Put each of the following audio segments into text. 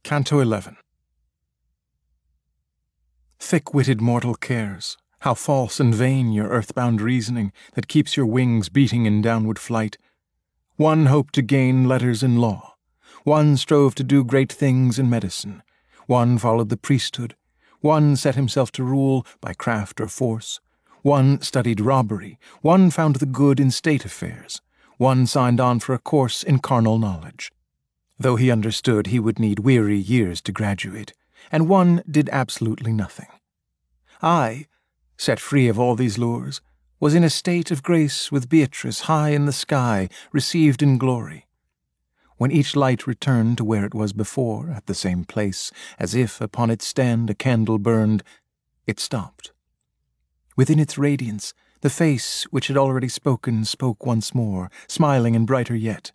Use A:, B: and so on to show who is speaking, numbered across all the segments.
A: Canto 11. Thick-witted mortal cares, how false and vain your earthbound reasoning that keeps your wings beating in downward flight. One hoped to gain letters in law, one strove to do great things in medicine, one followed the priesthood, one set himself to rule by craft or force, one studied robbery, one found the good in state affairs, one signed on for a course in carnal knowledge, though he understood he would need weary years to graduate, and one did absolutely nothing. I, set free of all these lures, was in a state of grace with Beatrice high in the sky, received in glory. When each light returned to where it was before, at the same place, as if upon its stand a candle burned, it stopped. Within its radiance, the face which had already spoken spoke once more, smiling and brighter yet.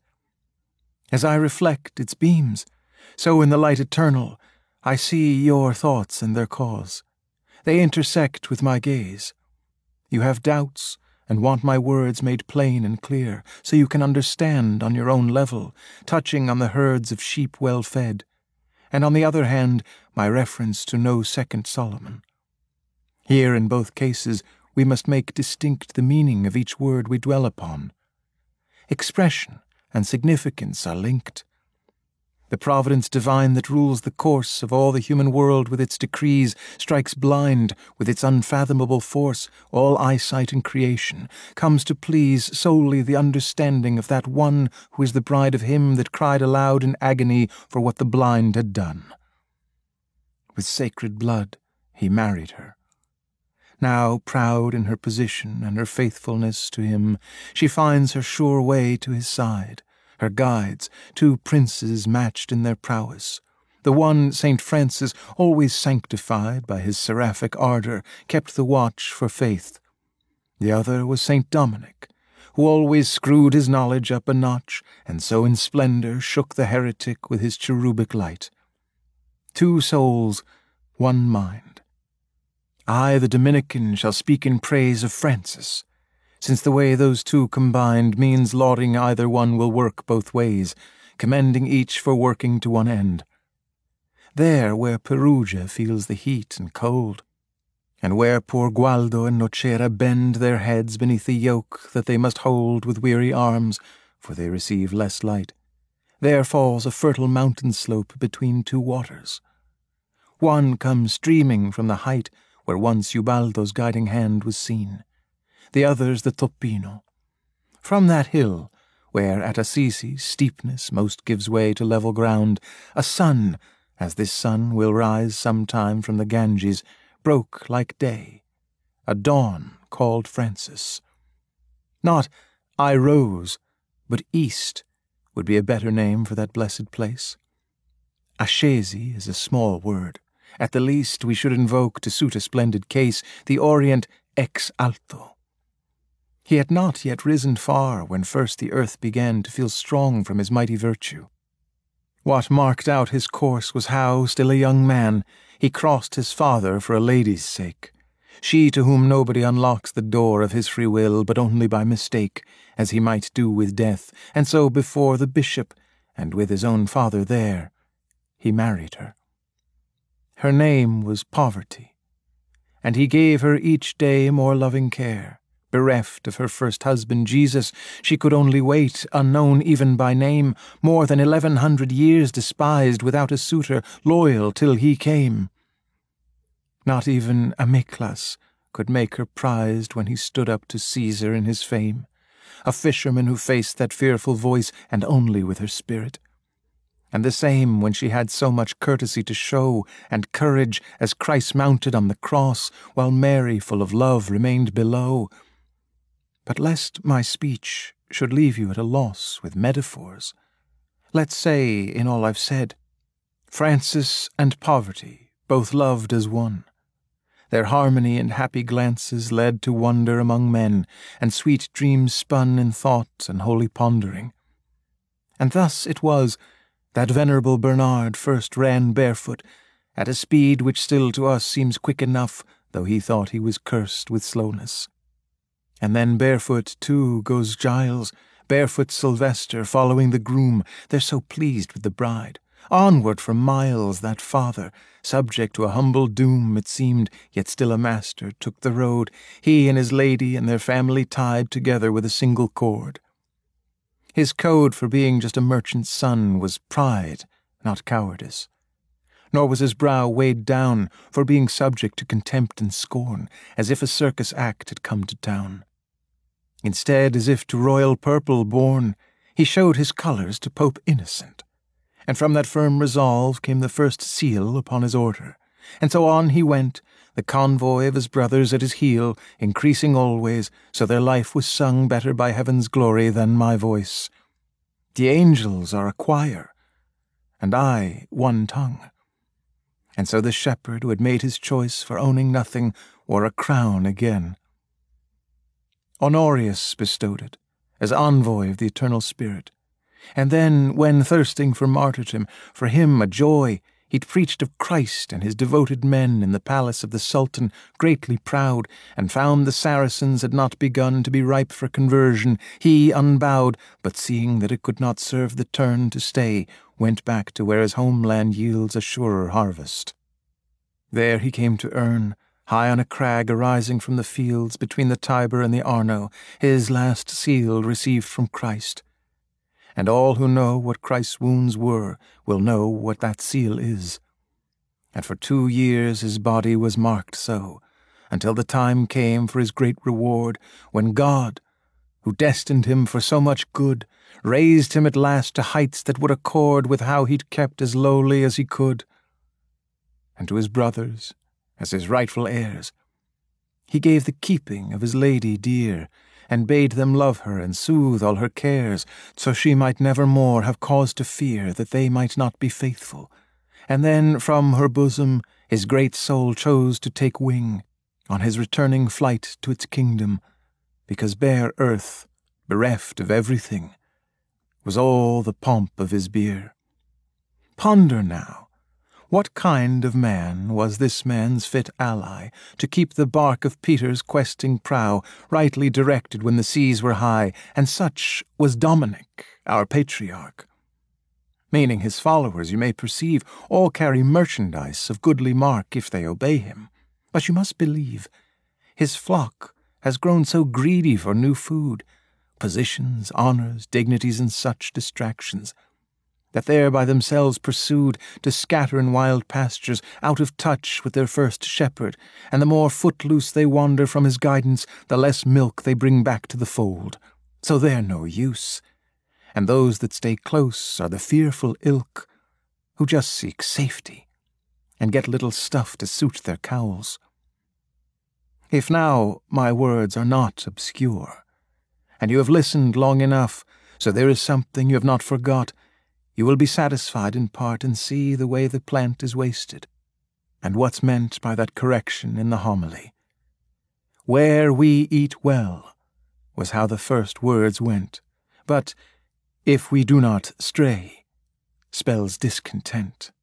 A: As I reflect its beams, so in the light eternal, I see your thoughts and their cause. They intersect with my gaze. You have doubts and want my words made plain and clear, so you can understand on your own level, touching on the herds of sheep well fed, and on the other hand, my reference to no second Solomon. Here in both cases, we must make distinct the meaning of each word we dwell upon. Expression and significance are linked. The providence divine that rules the course of all the human world with its decrees strikes blind with its unfathomable force all eyesight in creation, comes to please solely the understanding of that one who is the bride of him that cried aloud in agony for what the blind had done. With sacred blood he married her. Now, proud in her position and her faithfulness to him, she finds her sure way to his side, her guides, two princes matched in their prowess. The one, St. Francis, always sanctified by his seraphic ardor, kept the watch for faith. The other was St. Dominic, who always screwed his knowledge up a notch, and so in splendor shook the heretic with his cherubic light. Two souls, one mind. I, the Dominican, shall speak in praise of Francis, since the way those two combined means lauding either one will work both ways, commending each for working to one end. There where Perugia feels the heat and cold, and where poor Gualdo and Nocera bend their heads beneath the yoke that they must hold with weary arms, for they receive less light, there falls a fertile mountain slope between two waters. One comes streaming from the height where once Ubaldo's guiding hand was seen, the other's the Topino. From that hill, where at Assisi steepness most gives way to level ground, a sun, as this sun will rise sometime from the Ganges, broke like day, a dawn called Francis. Not I rose, but east would be a better name for that blessed place. Ascesi is a small word. At the least we should invoke, to suit a splendid case, the Orient ex alto. He had not yet risen far when first the earth began to feel strong from his mighty virtue. What marked out his course was how, still a young man, he crossed his father for a lady's sake, she to whom nobody unlocks the door of his free will but only by mistake, as he might do with death, and so before the bishop, and with his own father there, he married her. Her name was Poverty, and he gave her each day more loving care. Bereft of her first husband, Jesus, she could only wait, unknown even by name, more than 1100 years despised without a suitor, loyal till he came. Not even Amyclas could make her prized when he stood up to Caesar in his fame, a fisherman who faced that fearful voice, and only with her spirit. And the same when she had so much courtesy to show, and courage, as Christ mounted on the cross, while Mary, full of love, remained below. But lest my speech should leave you at a loss with metaphors, let's say, in all I've said, Francis and Poverty both loved as one. Their harmony and happy glances led to wonder among men, and sweet dreams spun in thought and holy pondering. And thus it was that venerable Bernard first ran barefoot, at a speed which still to us seems quick enough, though he thought he was cursed with slowness. And then barefoot, too, goes Giles, barefoot Sylvester following the groom, they're so pleased with the bride, Onward for miles that father, subject to a humble doom it seemed, yet still a master, took the road, he and his lady and their family tied together with a single cord. His code for being just a merchant's son was pride, not cowardice. Nor was his brow weighed down for being subject to contempt and scorn, as if a circus act had come to town. Instead, as if to royal purple born, he showed his colours to Pope Innocent, and from that firm resolve came the first seal upon his order, and so on he went, the convoy of his brothers at his heel, increasing always, so their life was sung better by heaven's glory than my voice. The angels are a choir, and I one tongue. And so the shepherd who had made his choice for owning nothing wore a crown again. Honorius bestowed it, as envoy of the eternal spirit. And then, when thirsting for martyrdom, for him a joy, he'd preached of Christ and his devoted men in the palace of the Sultan, greatly proud, and found the Saracens had not begun to be ripe for conversion, he unbowed, but seeing that it could not serve the turn to stay, went back to where his homeland yields a surer harvest. There he came to earn, high on a crag arising from the fields between the Tiber and the Arno, his last seal received from Christ. And all who know what Christ's wounds were will know what that seal is. And for 2 years his body was marked so, until the time came for his great reward, when God, who destined him for so much good, raised him at last to heights that would accord with how he'd kept as lowly as he could. And to his brothers, as his rightful heirs, he gave the keeping of his lady dear, and bade them love her and soothe all her cares, so she might never more have cause to fear that they might not be faithful. And then from her bosom his great soul chose to take wing, on his returning flight to its kingdom, because bare earth, bereft of everything, was all the pomp of his bier. Ponder now, what kind of man was this man's fit ally, to keep the bark of Peter's questing prow rightly directed when the seas were high, and such was Dominic, our patriarch. Meaning his followers, you may perceive, all carry merchandise of goodly mark if they obey him. But you must believe, his flock has grown so greedy for new food, positions, honours, dignities, and such distractions, that they're by themselves pursued to scatter in wild pastures, out of touch with their first shepherd, and the more footloose they wander from his guidance, the less milk they bring back to the fold. So they're no use, and those that stay close are the fearful ilk, who just seek safety, and get little stuff to suit their cowls. If now my words are not obscure, and you have listened long enough, so there is something you have not forgot, you will be satisfied in part and see the way the plant is wasted, and what's meant by that correction in the homily. Where we eat well was how the first words went, but if we do not stray spells discontent.